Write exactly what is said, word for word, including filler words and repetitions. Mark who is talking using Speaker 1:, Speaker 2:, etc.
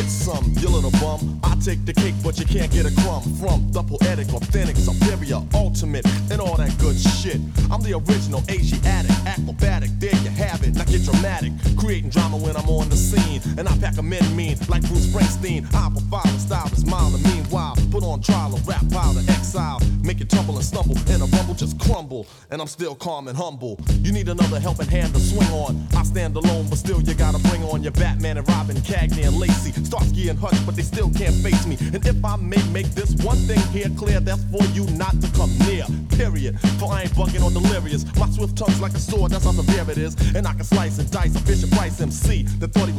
Speaker 1: get some, you little bum. I take the cake, but you can't get a crumb from the poetic, authentic, superior, ultimate, and all that good shit. I'm the original Asiatic, acrobatic. There you have it. Now get dramatic, creating drama when I'm on the scene, and I pack 'em in mean like Bruce Springsteen. I provide a style that's mild and meanwhile put on trial a rap pile of exile, make it tumble and stumble, and a rumble just crumble. And I'm still calm and humble. You need another helping hand to swing on. I stand alone, but still you gotta bring on your Batman and Robin, Cagney and Lacey, Starsky and Hutch, but they still can't face me. And if I may make this one thing here clear, that's for you not to come near. Period. For I ain't bugging or delirious. My swift tongue's like a sword, that's how severe it is. And I can slice and dice a Fisher Price M C that thought he was